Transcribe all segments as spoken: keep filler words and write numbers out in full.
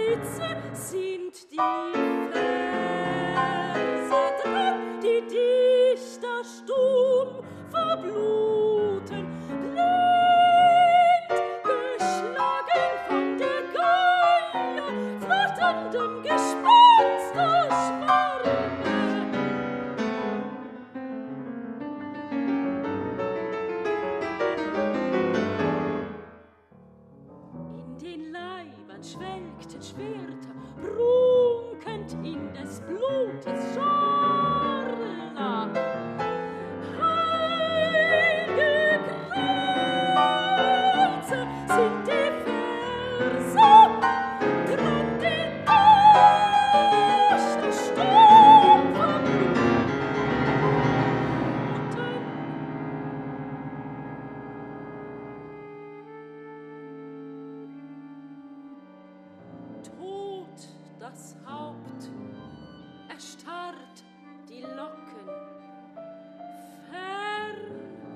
Spitze sind die Verse dran, die Dichter stumm verbluten, blind geschlagen von der Geier, flatterndem Gespensterschwarme. In den Leibern schwelgten Schwerter, prunkend in des Blutes Scharlach. Heilige Kreuze sind die Verse, dran die Dichter stumm verbluten. Tot das Haupt, erstarrt die Locken, fern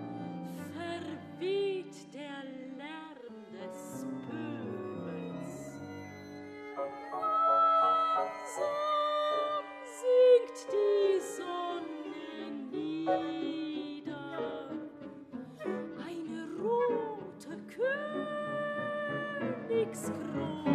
verweht der Lärm des Pöbels. Langsam sinkt die Sonne nieder, eine rote Königskrone